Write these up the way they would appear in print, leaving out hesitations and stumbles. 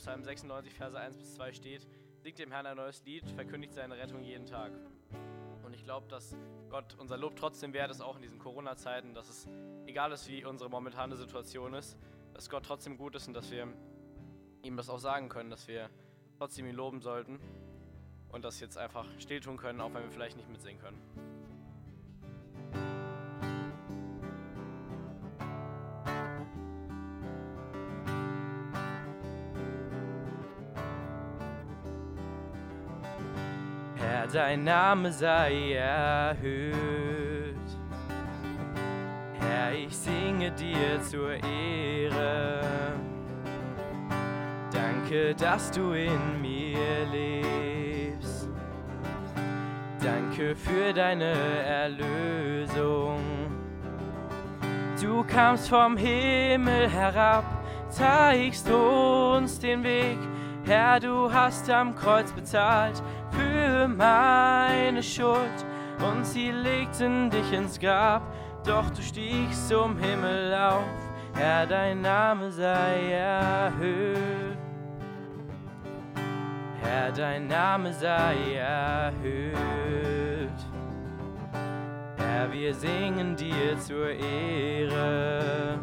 Psalm 96, Verse 1-2 steht: Singt dem Herrn ein neues Lied, verkündigt seine Rettung jeden Tag. Und ich glaube, dass Gott unser Lob trotzdem wert ist, auch in diesen Corona-Zeiten, dass es egal ist, wie unsere momentane Situation ist, dass Gott trotzdem gut ist und dass wir ihm das auch sagen können, dass wir trotzdem ihn loben sollten und das jetzt einfach still tun können, auch wenn wir vielleicht nicht mitsingen können. Herr, dein Name sei erhöht. Herr, ich singe dir zur Ehre. Danke, dass du in mir lebst. Danke für deine Erlösung. Du kamst vom Himmel herab, zeigst uns den Weg. Herr, du hast am Kreuz bezahlt für meine Schuld und sie legten dich ins Grab, doch du stiegst zum Himmel auf. Herr, dein Name sei erhöht. Herr, dein Name sei erhöht. Herr, wir singen dir zur Ehre.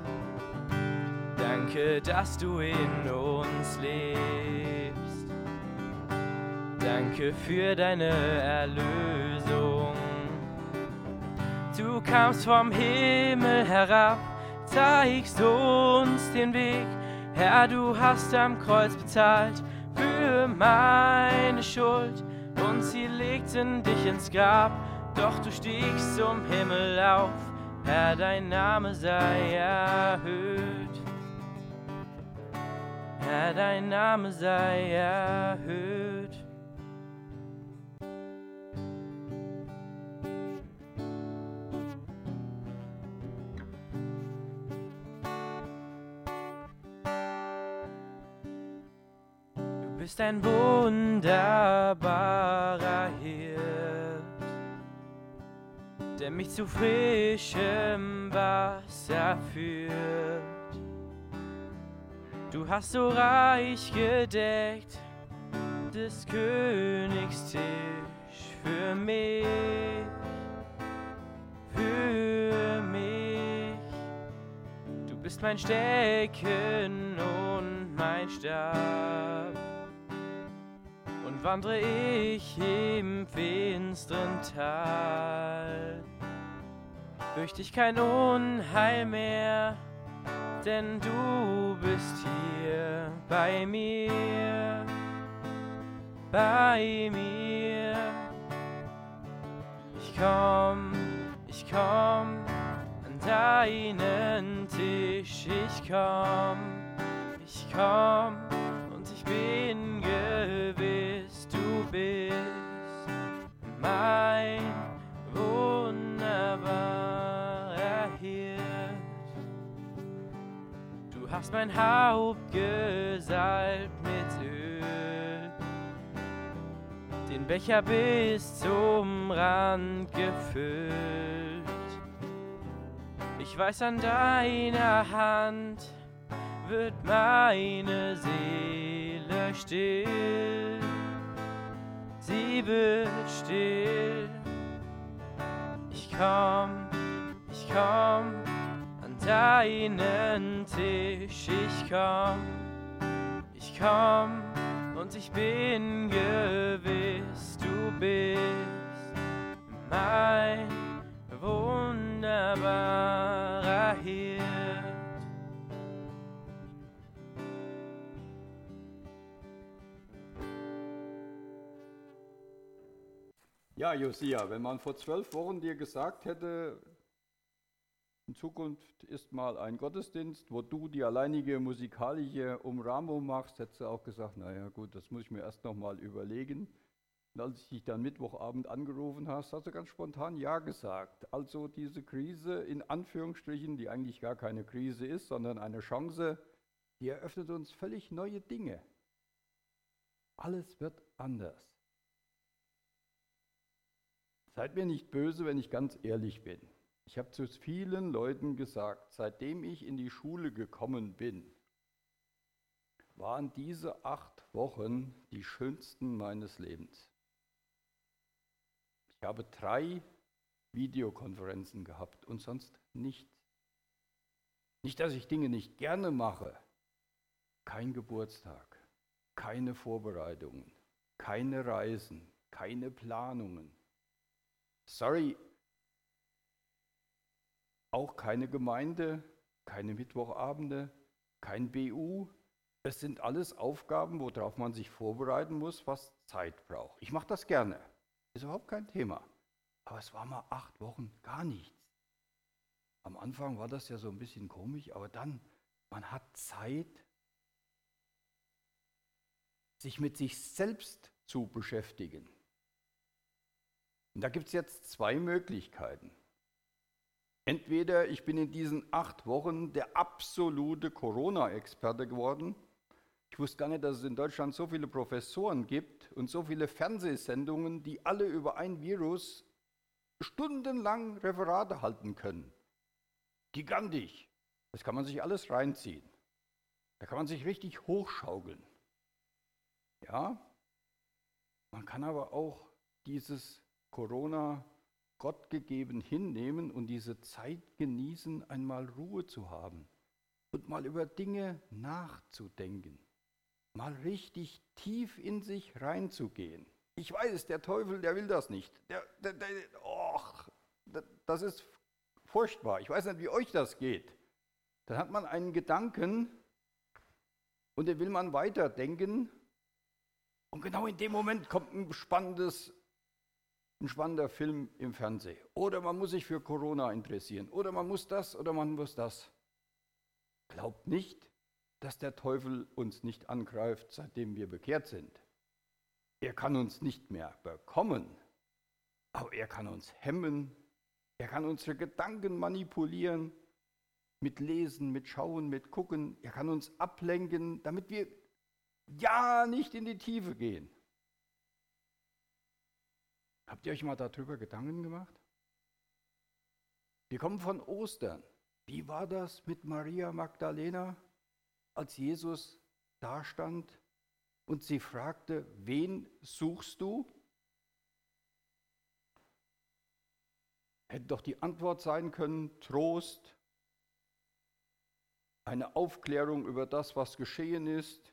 Danke, dass du in uns lebst. Danke für deine Erlösung. Du kamst vom Himmel herab, zeigst uns den Weg. Herr, du hast am Kreuz bezahlt für meine Schuld und sie legten dich ins Grab, doch du stiegst zum Himmel auf. Herr, dein Name sei erhöht. Herr, dein Name sei erhöht. Du bist ein wunderbarer Hirt, der mich zu frischem Wasser führt. Du hast so reich gedeckt des Königs Tisch für mich, für mich. Du bist mein Stecken und mein Stab. Und wandre ich im finsteren Tal, fürchte ich kein Unheil mehr, denn du bist hier bei mir, bei mir. Ich komm an deinen Tisch, ich komm und ich bin gewiss, du bist mein wunderbarer Hirt. Du hast mein Haupt gesalbt mit Öl, den Becher bis zum Rand gefüllt. Ich weiß, an deiner Hand wird meine Seele still, sie wird still. Ich komm an deinen Tisch, ich komm und ich bin gewiss, du bist mein wunderbarer Hirt. Ja, Josia, wenn man vor 12 Wochen dir gesagt hätte, in Zukunft ist mal ein Gottesdienst, wo du die alleinige musikalische Umrahmung machst, hättest du auch gesagt, naja gut, das muss ich mir erst noch mal überlegen. Und als ich dich dann Mittwochabend angerufen hast du ganz spontan Ja gesagt. Also diese Krise in Anführungsstrichen, die eigentlich gar keine Krise ist, sondern eine Chance, die eröffnet uns völlig neue Dinge. Alles wird anders. Seid mir nicht böse, wenn ich ganz ehrlich bin. Ich habe zu vielen Leuten gesagt, seitdem ich in die Schule gekommen bin, waren diese 8 Wochen die schönsten meines Lebens. Ich habe 3 Videokonferenzen gehabt und sonst nichts. Nicht, dass ich Dinge nicht gerne mache. Kein Geburtstag, keine Vorbereitungen, keine Reisen, keine Planungen. Sorry, auch keine Gemeinde, keine Mittwochabende, kein BU. Es sind alles Aufgaben, worauf man sich vorbereiten muss, was Zeit braucht. Ich mache das gerne, ist überhaupt kein Thema. Aber es war mal 8 Wochen gar nichts. Am Anfang war das ja so ein bisschen komisch, aber dann, man hat Zeit, sich mit sich selbst zu beschäftigen. Und da gibt es jetzt 2 Möglichkeiten. Entweder ich bin in diesen 8 Wochen der absolute Corona-Experte geworden. Ich wusste gar nicht, dass es in Deutschland so viele Professoren gibt und so viele Fernsehsendungen, die alle über ein Virus stundenlang Referate halten können. Gigantisch. Das kann man sich alles reinziehen. Da kann man sich richtig hochschaukeln. Ja, man kann aber auch dieses Corona Gott gegeben hinnehmen und diese Zeit genießen, einmal Ruhe zu haben und mal über Dinge nachzudenken, mal richtig tief in sich reinzugehen. Ich weiß, der Teufel, der will das nicht. Das ist furchtbar. Ich weiß nicht, wie euch das geht. Dann hat man einen Gedanken und den will man weiterdenken und genau in dem Moment kommt ein spannender Film im Fernsehen. Oder man muss sich für Corona interessieren. Oder man muss das oder man muss das. Glaubt nicht, dass der Teufel uns nicht angreift, seitdem wir bekehrt sind. Er kann uns nicht mehr bekommen, aber er kann uns hemmen. Er kann unsere Gedanken manipulieren, mit Lesen, mit Schauen, mit Gucken. Er kann uns ablenken, damit wir ja nicht in die Tiefe gehen. Habt ihr euch mal darüber Gedanken gemacht? Wir kommen von Ostern. Wie war das mit Maria Magdalena, als Jesus dastand und sie fragte, wen suchst du? Hätte doch die Antwort sein können, Trost, eine Aufklärung über das, was geschehen ist.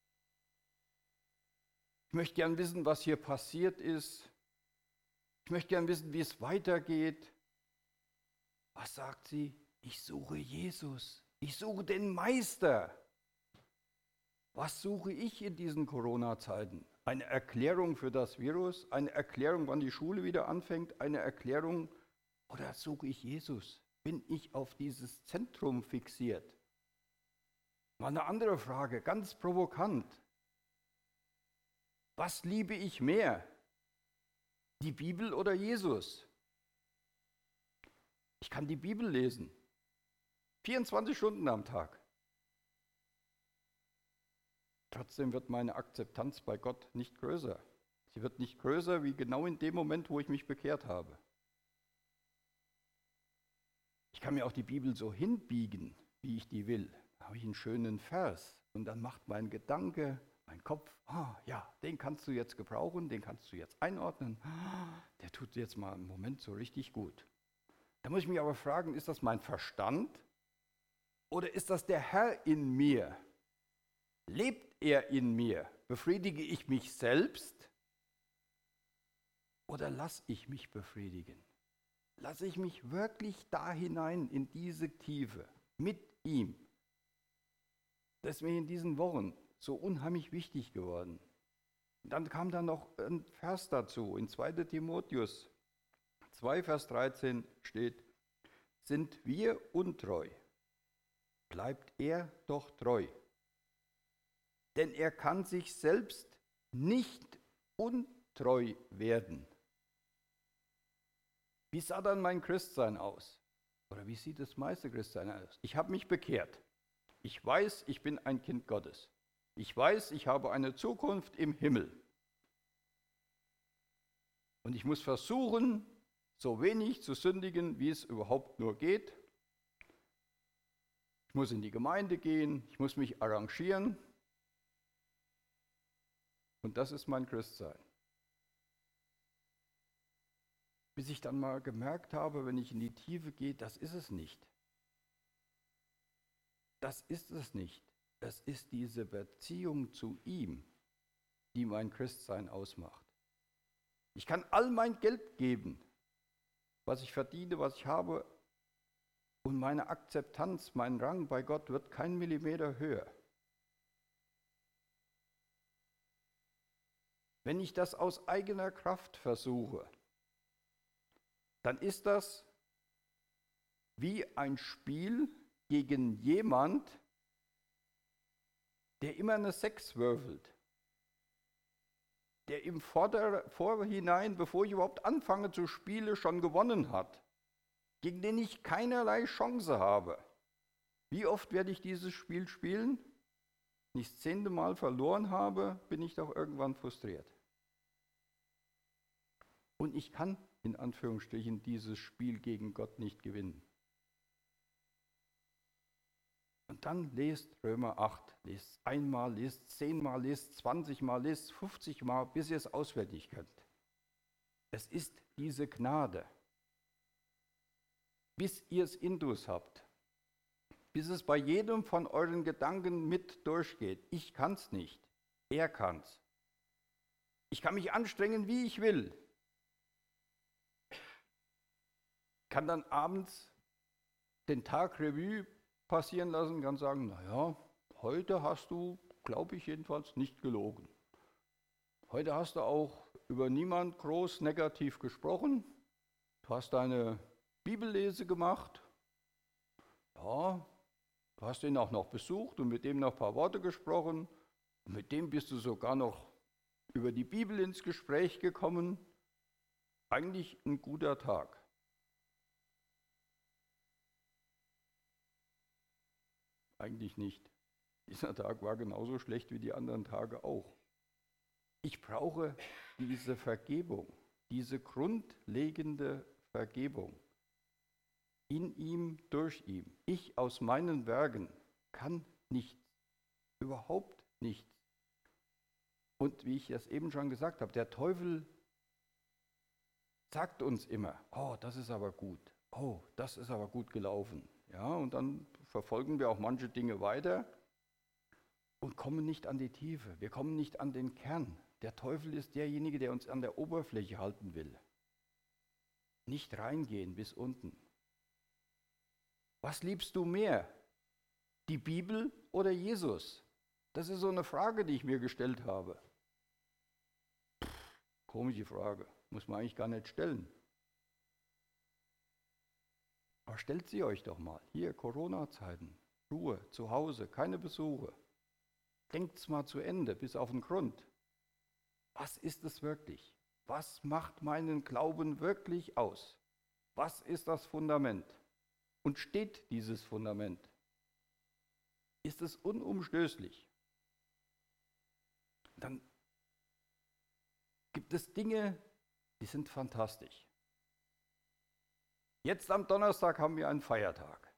Ich möchte gern wissen, was hier passiert ist. Ich möchte gern wissen, wie es weitergeht. Was sagt sie? Ich suche Jesus. Ich suche den Meister. Was suche ich in diesen Corona-Zeiten? Eine Erklärung für das Virus? Eine Erklärung, wann die Schule wieder anfängt? Eine Erklärung, oder suche ich Jesus? Bin ich auf dieses Zentrum fixiert? Mal eine andere Frage, ganz provokant. Was liebe ich mehr? Die Bibel oder Jesus? Ich kann die Bibel lesen. 24 Stunden am Tag. Trotzdem wird meine Akzeptanz bei Gott nicht größer. Sie wird nicht größer wie genau in dem Moment, wo ich mich bekehrt habe. Ich kann mir auch die Bibel so hinbiegen, wie ich die will. Da habe ich einen schönen Vers und dann macht mein Gedanke, mein Kopf, ja, den kannst du jetzt gebrauchen, den kannst du jetzt einordnen. Der tut jetzt mal im Moment so richtig gut. Da muss ich mich aber fragen, ist das mein Verstand oder ist das der Herr in mir? Lebt er in mir? Befriedige ich mich selbst oder lasse ich mich befriedigen? Lasse ich mich wirklich da hinein in diese Tiefe mit ihm? Das ist mir in diesen Wochen so unheimlich wichtig geworden. Dann kam da noch ein Vers dazu. In 2. Timotheus 2, Vers 13 steht, sind wir untreu, bleibt er doch treu. Denn er kann sich selbst nicht untreu werden. Wie sah dann mein Christsein aus? Oder wie sieht das meiste Christsein aus? Ich habe mich bekehrt. Ich weiß, ich bin ein Kind Gottes. Ich weiß, ich habe eine Zukunft im Himmel. Und ich muss versuchen, so wenig zu sündigen, wie es überhaupt nur geht. Ich muss in die Gemeinde gehen, ich muss mich arrangieren. Und das ist mein Christsein. Bis ich dann mal gemerkt habe, wenn ich in die Tiefe gehe, das ist es nicht. Das ist es nicht. Es ist diese Beziehung zu ihm, die mein Christsein ausmacht. Ich kann all mein Geld geben, was ich verdiene, was ich habe, und meine Akzeptanz, mein Rang bei Gott wird kein Millimeter höher. Wenn ich das aus eigener Kraft versuche, dann ist das wie ein Spiel gegen jemand, der immer eine 6 würfelt. Der im Vorhinein, bevor ich überhaupt anfange zu spielen, schon gewonnen hat. Gegen den ich keinerlei Chance habe. Wie oft werde ich dieses Spiel spielen? Wenn ich das 10. Mal verloren habe, bin ich doch irgendwann frustriert. Und ich kann, in Anführungsstrichen, dieses Spiel gegen Gott nicht gewinnen. Und dann lest Römer 8, lest einmal, lest 10-mal, lest 20-mal, lest 50-mal, bis ihr es auswendig könnt. Es ist diese Gnade. Bis ihr es intus habt. Bis es bei jedem von euren Gedanken mit durchgeht. Ich kann es nicht, er kann es. Ich kann mich anstrengen, wie ich will. Kann dann abends den Tag Revue passieren lassen, kann sagen, naja, heute hast du, glaube ich jedenfalls, nicht gelogen. Heute hast du auch über niemand groß negativ gesprochen. Du hast deine Bibellese gemacht. Ja, du hast ihn auch noch besucht und mit dem noch ein paar Worte gesprochen. Und mit dem bist du sogar noch über die Bibel ins Gespräch gekommen. Eigentlich ein guter Tag. Eigentlich nicht. Dieser Tag war genauso schlecht wie die anderen Tage auch. Ich brauche diese Vergebung, diese grundlegende Vergebung. In ihm, durch ihn. Ich aus meinen Werken kann nichts, überhaupt nichts. Und wie ich es eben schon gesagt habe, der Teufel sagt uns immer, oh, das ist aber gut, oh, das ist aber gut gelaufen. Ja, und dann verfolgen wir auch manche Dinge weiter und kommen nicht an die Tiefe. Wir kommen nicht an den Kern. Der Teufel ist derjenige, der uns an der Oberfläche halten will. Nicht reingehen bis unten. Was liebst du mehr? Die Bibel oder Jesus? Das ist so eine Frage, die ich mir gestellt habe. Komische Frage, muss man eigentlich gar nicht stellen. Aber stellt sie euch doch mal. Hier, Corona-Zeiten, Ruhe, zu Hause, keine Besuche. Denkt's mal zu Ende, bis auf den Grund. Was ist es wirklich? Was macht meinen Glauben wirklich aus? Was ist das Fundament? Und steht dieses Fundament? Ist es unumstößlich? Dann gibt es Dinge, die sind fantastisch. Jetzt am Donnerstag haben wir einen Feiertag.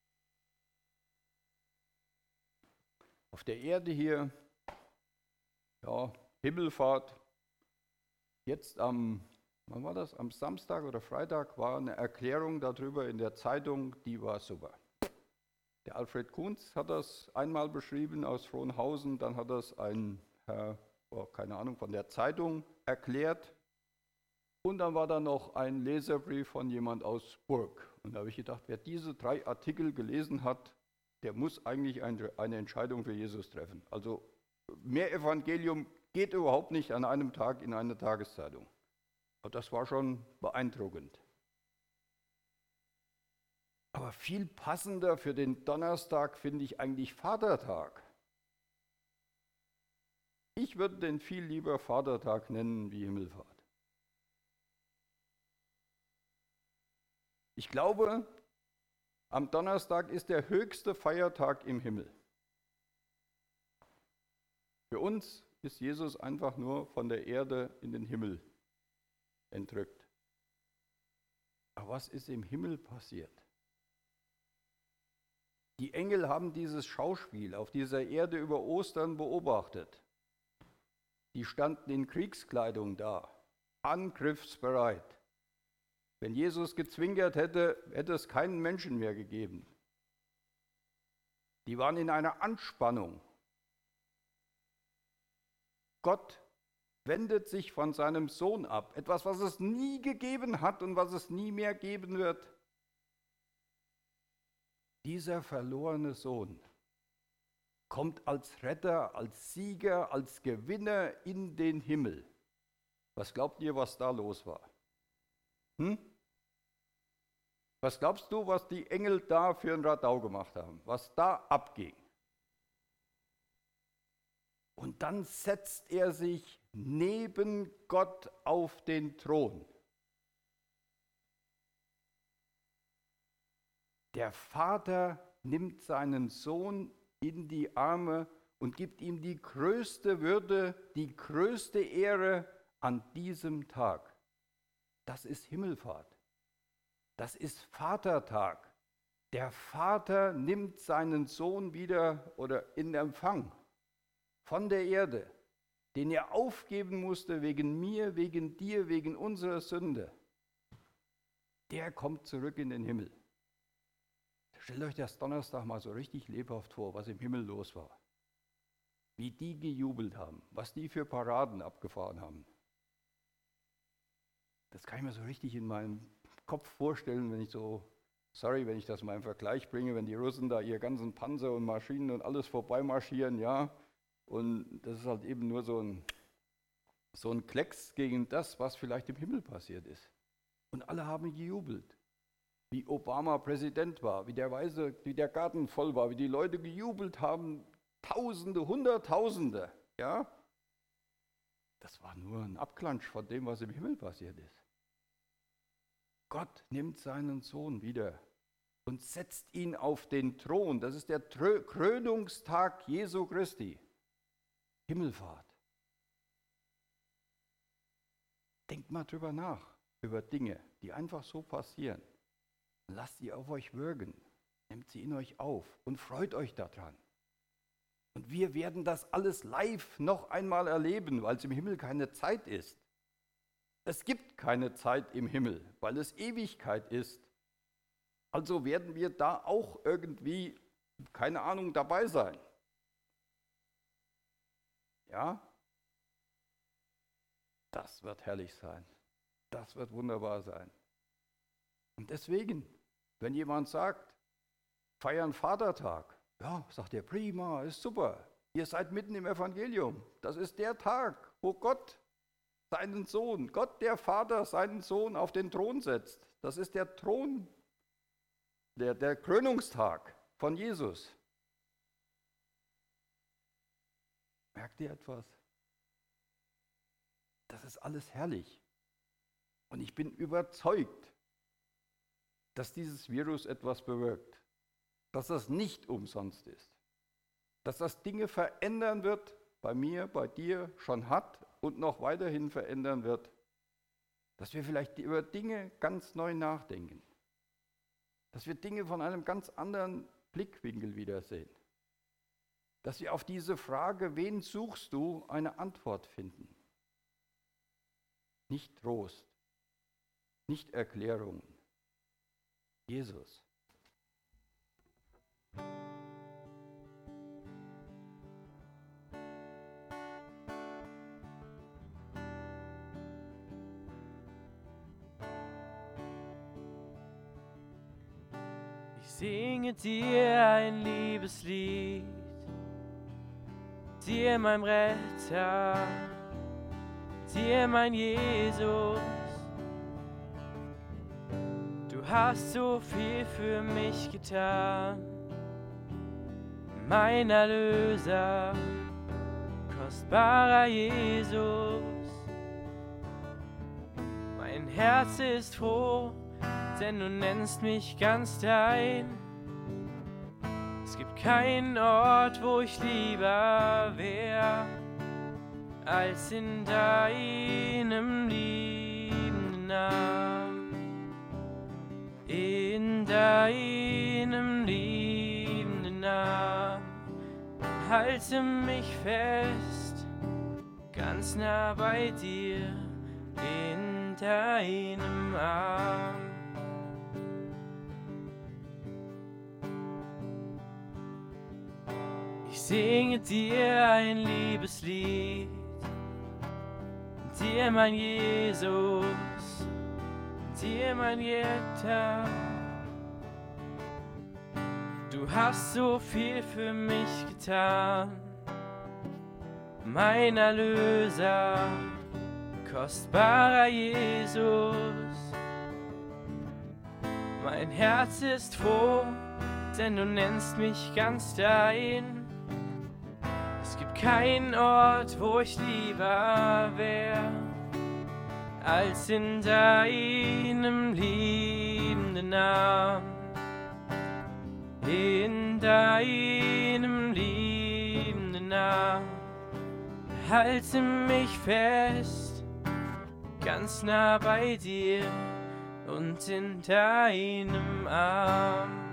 Auf der Erde hier, ja, Himmelfahrt. Jetzt wann war das? Am Samstag oder Freitag war eine Erklärung darüber in der Zeitung, die war super. Der Alfred Kunz hat das einmal beschrieben aus Frohnhausen, dann hat das ein Herr, keine Ahnung, von der Zeitung erklärt. Und dann war da noch ein Leserbrief von jemand aus Burg. Und da habe ich gedacht, wer diese 3 Artikel gelesen hat, der muss eigentlich eine Entscheidung für Jesus treffen. Also mehr Evangelium geht überhaupt nicht an einem Tag in eine Tageszeitung. Und das war schon beeindruckend. Aber viel passender für den Donnerstag finde ich eigentlich Vatertag. Ich würde den viel lieber Vatertag nennen wie Himmelfahrt. Ich glaube, am Donnerstag ist der höchste Feiertag im Himmel. Für uns ist Jesus einfach nur von der Erde in den Himmel entrückt. Aber was ist im Himmel passiert? Die Engel haben dieses Schauspiel auf dieser Erde über Ostern beobachtet. die standen in Kriegskleidung da, angriffsbereit. Wenn Jesus gezwinkert hätte, hätte es keinen Menschen mehr gegeben. Die waren in einer Anspannung. Gott wendet sich von seinem Sohn ab, etwas, was es nie gegeben hat und was es nie mehr geben wird. Dieser verlorene Sohn kommt als Retter, als Sieger, als Gewinner in den Himmel. Was glaubt ihr, was da los war? Was glaubst du, was die Engel da für ein Radau gemacht haben? Was da abging? Und dann setzt er sich neben Gott auf den Thron. Der Vater nimmt seinen Sohn in die Arme und gibt ihm die größte Würde, die größte Ehre an diesem Tag. Das ist Himmelfahrt. Das ist Vatertag. Der Vater nimmt seinen Sohn wieder oder in Empfang von der Erde, den er aufgeben musste wegen mir, wegen dir, wegen unserer Sünde. Der kommt zurück in den Himmel. Stellt euch das Donnerstag mal so richtig lebhaft vor, was im Himmel los war. Wie die gejubelt haben, was die für Paraden abgefahren haben. Das kann ich mir so richtig in meinem Kopf vorstellen, wenn ich das mal im Vergleich bringe, wenn die Russen da ihr ganzen Panzer und Maschinen und alles vorbeimarschieren, ja. Und das ist halt eben nur so ein Klecks gegen das, was vielleicht im Himmel passiert ist. Und alle haben gejubelt. Wie Obama Präsident war, wie der Garten voll war, wie die Leute gejubelt haben, Tausende, Hunderttausende, ja. Das war nur ein Abklatsch von dem, was im Himmel passiert ist. Gott nimmt seinen Sohn wieder und setzt ihn auf den Thron. Das ist der Krönungstag Jesu Christi. Himmelfahrt. Denkt mal drüber nach, über Dinge, die einfach so passieren. Lasst sie auf euch wirken, nehmt sie in euch auf und freut euch daran. Und wir werden das alles live noch einmal erleben, weil es im Himmel keine Zeit ist. Es gibt keine Zeit im Himmel, weil es Ewigkeit ist. Also werden wir da auch irgendwie, keine Ahnung, dabei sein. Ja? Das wird herrlich sein. Das wird wunderbar sein. Und deswegen, wenn jemand sagt, feiern Vatertag, ja, sagt er, prima, ist super. Ihr seid mitten im Evangelium. Das ist der Tag, wo Gott seinen Sohn, Gott der Vater seinen Sohn auf den Thron setzt. Das ist der Thron, der Krönungstag von Jesus. Merkt ihr etwas? Das ist alles herrlich. Und ich bin überzeugt, dass dieses Virus etwas bewirkt. Dass das nicht umsonst ist. Dass das Dinge verändern wird, bei mir, bei dir schon hat und noch weiterhin verändern wird. Dass wir vielleicht über Dinge ganz neu nachdenken. Dass wir Dinge von einem ganz anderen Blickwinkel wiedersehen. Dass wir auf diese Frage, wen suchst du, eine Antwort finden. Nicht Trost, nicht Erklärungen. Jesus. Ich singe dir ein Liebeslied, dir mein Retter, dir mein Jesus. Du hast so viel für mich getan, mein Erlöser, kostbarer Jesus. Mein Herz ist froh, denn du nennst mich ganz dein. Es gibt keinen Ort, wo ich lieber wär, als in deinem liebenden Namen. In deinem liebenden Namen. Halte mich fest, ganz ganz nah bei dir in deinem Arm. Ich singe dir ein Liebeslied, dir mein Jesus, dir mein Retter. Du hast so viel für mich getan, mein Erlöser, kostbarer Jesus. Mein Herz ist froh, denn du nennst mich ganz dein. Es gibt keinen Ort, wo ich lieber wär, als in deinem liebenden Arm. In deinem liebenden Arm. Halte mich fest, ganz nah bei dir und in deinem Arm.